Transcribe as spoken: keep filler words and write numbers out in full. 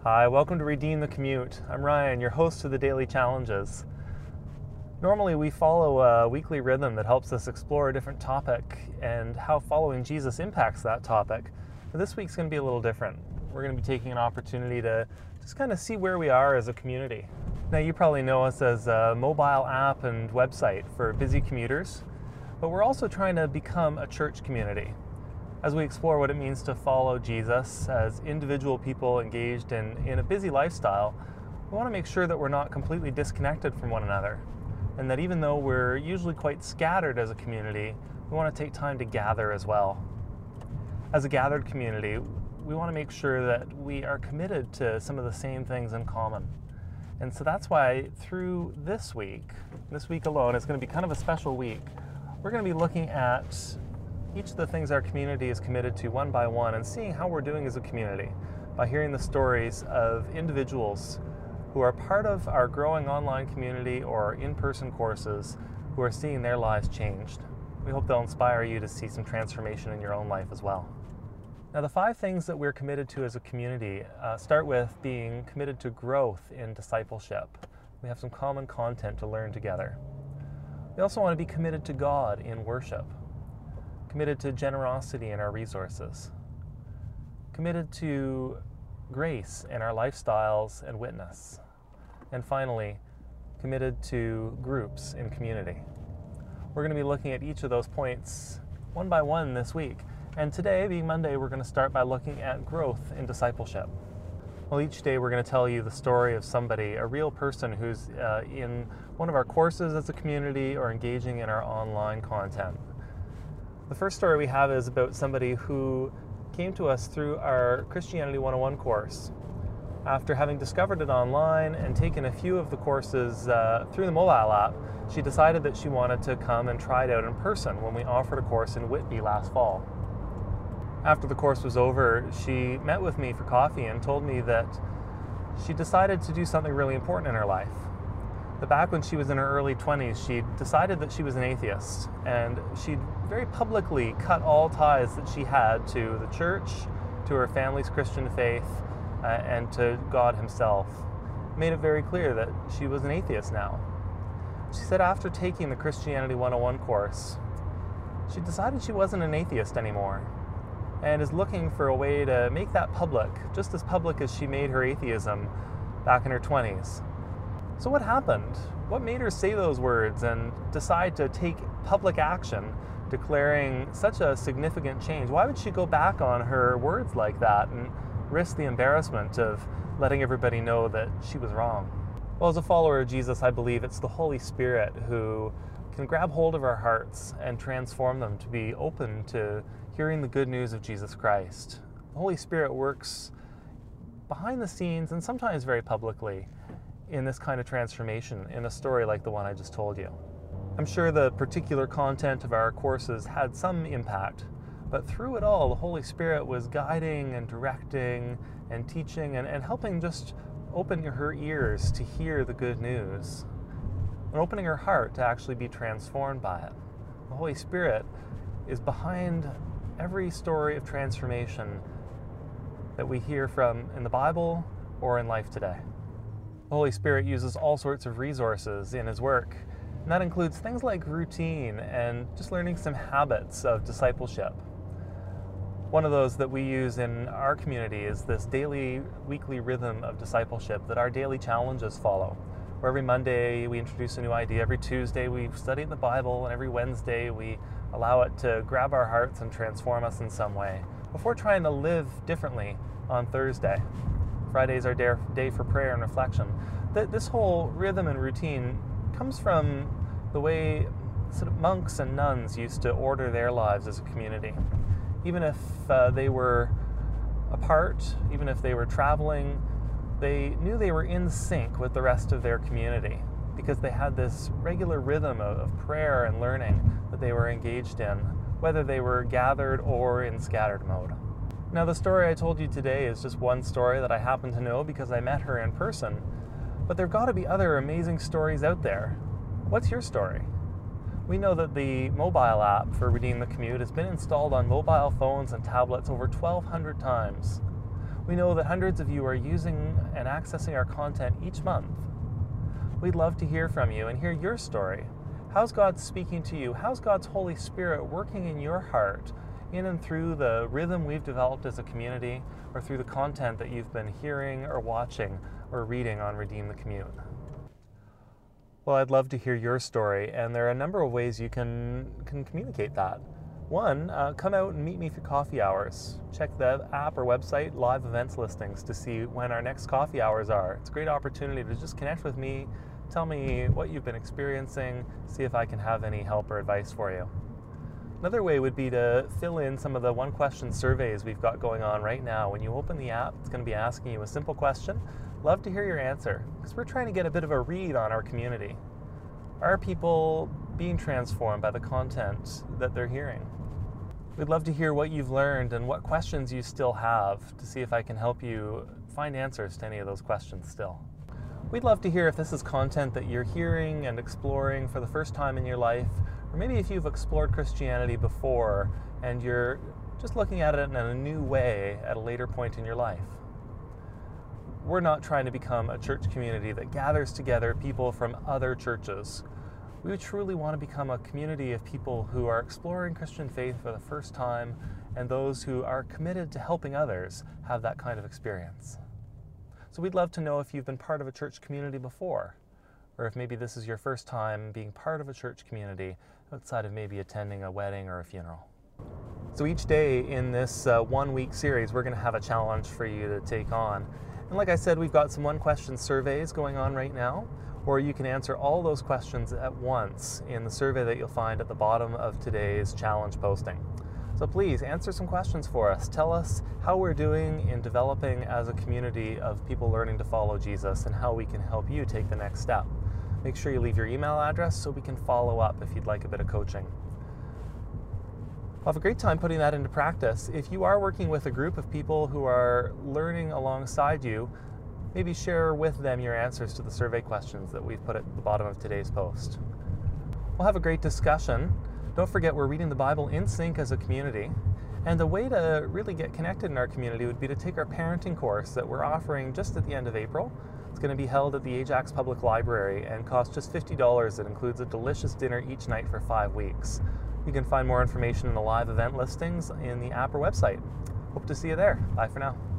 Hi, welcome to Redeem the Commute. I'm Ryan, your host of the Daily Challenges. Normally we follow a weekly rhythm that helps us explore a different topic and how following Jesus impacts that topic. But this week's going to be a little different. We're going to be taking an opportunity to just kind of see where we are as a community. Now, you probably know us as a mobile app and website for busy commuters, but we're also trying to become a church community. As we explore what it means to follow Jesus as individual people engaged in, in a busy lifestyle, we want to make sure that we're not completely disconnected from one another, and that even though we're usually quite scattered as a community, we want to take time to gather as well. As a gathered community, we want to make sure that we are committed to some of the same things in common. And so that's why through this week, this week alone, is going to be kind of a special week. We're going to be looking at each of the things our community is committed to one by one and seeing how we're doing as a community by hearing the stories of individuals who are part of our growing online community or in-person courses who are seeing their lives changed. We hope they'll inspire you to see some transformation in your own life as well. Now, the five things that we're committed to as a community uh, start with being committed to growth in discipleship. We have some common content to learn together. We also want to be committed to God in worship, committed to generosity in our resources, committed to grace in our lifestyles and witness, and finally, committed to groups in community. We're going to be looking at each of those points one by one this week, and today, being Monday, we're going to start by looking at growth in discipleship. Well, each day we're going to tell you the story of somebody, a real person who's uh, in one of our courses as a community or engaging in our online content. The first story we have is about somebody who came to us through our Christianity one oh one course. After having discovered it online and taken a few of the courses uh, through the mobile app, she decided that she wanted to come and try it out in person when we offered a course in Whitby last fall. After the course was over, she met with me for coffee and told me that she decided to do something really important in her life. That back when she was in her early twenties, she decided that she was an atheist, and she'd very publicly cut all ties that she had to the church, to her family's Christian faith, uh, and to God himself. Made it very clear that she was an atheist now. She said after taking the Christianity one oh one course, she decided she wasn't an atheist anymore, and is looking for a way to make that public, just as public as she made her atheism back in her twenties. So what happened? What made her say those words and decide to take public action, declaring such a significant change? Why would she go back on her words like that and risk the embarrassment of letting everybody know that she was wrong? Well, as a follower of Jesus, I believe it's the Holy Spirit who can grab hold of our hearts and transform them to be open to hearing the good news of Jesus Christ. The Holy Spirit works behind the scenes and sometimes very publicly in this kind of transformation in a story like the one I just told you. I'm sure the particular content of our courses had some impact, but through it all, the Holy Spirit was guiding and directing and teaching and, and helping just open her ears to hear the good news and opening her heart to actually be transformed by it. The Holy Spirit is behind every story of transformation that we hear from in the Bible or in life today. The Holy Spirit uses all sorts of resources in his work, and that includes things like routine and just learning some habits of discipleship. One of those that we use in our community is this daily, weekly rhythm of discipleship that our daily challenges follow, where every Monday we introduce a new idea, every Tuesday we study the Bible, and every Wednesday we allow it to grab our hearts and transform us in some way, before trying to live differently on Thursday. Friday's our day for prayer and reflection. This whole rhythm and routine comes from the way sort of monks and nuns used to order their lives as a community. Even if uh, they were apart, even if they were traveling, they knew they were in sync with the rest of their community because they had this regular rhythm of, of prayer and learning that they were engaged in, whether they were gathered or in scattered mode. Now, the story I told you today is just one story that I happen to know because I met her in person, but there've got to be other amazing stories out there. What's your story? We know that the mobile app for Redeem the Commute has been installed on mobile phones and tablets over twelve hundred times. We know that hundreds of you are using and accessing our content each month. We'd love to hear from you and hear your story. How's God speaking to you? How's God's Holy Spirit working in your heart, in and through the rhythm we've developed as a community, or through the content that you've been hearing or watching or reading on Redeem the Commute? Well, I'd love to hear your story, and there are a number of ways you can, can communicate that. One, uh, come out and meet me for coffee hours. Check the app or website live events listings to see when our next coffee hours are. It's a great opportunity to just connect with me, tell me what you've been experiencing, see if I can have any help or advice for you. Another way would be to fill in some of the one-question surveys we've got going on right now. When you open the app, it's going to be asking you a simple question. Love to hear your answer, because we're trying to get a bit of a read on our community. Are people being transformed by the content that they're hearing? We'd love to hear what you've learned and what questions you still have, to see if I can help you find answers to any of those questions still. We'd love to hear if this is content that you're hearing and exploring for the first time in your life, or maybe if you've explored Christianity before and you're just looking at it in a new way at a later point in your life. We're not trying to become a church community that gathers together people from other churches. We truly want to become a community of people who are exploring Christian faith for the first time, and those who are committed to helping others have that kind of experience. So we'd love to know if you've been part of a church community before, or if maybe this is your first time being part of a church community outside of maybe attending a wedding or a funeral. So each day in this uh, one-week series, we're going to have a challenge for you to take on. And like I said, we've got some one-question surveys going on right now, or you can answer all those questions at once in the survey that you'll find at the bottom of today's challenge posting. So please answer some questions for us. Tell us how we're doing in developing as a community of people learning to follow Jesus and how we can help you take the next step. Make sure you leave your email address so we can follow up if you'd like a bit of coaching. We'll have a great time putting that into practice. If you are working with a group of people who are learning alongside you, maybe share with them your answers to the survey questions that we've put at the bottom of today's post. We'll have a great discussion. Don't forget, we're reading the Bible in sync as a community. And the way to really get connected in our community would be to take our parenting course that we're offering just at the end of April. It's going to be held at the Ajax Public Library and costs just fifty dollars. It includes a delicious dinner each night for five weeks. You can find more information in the live event listings in the app or website. Hope to see you there. Bye for now.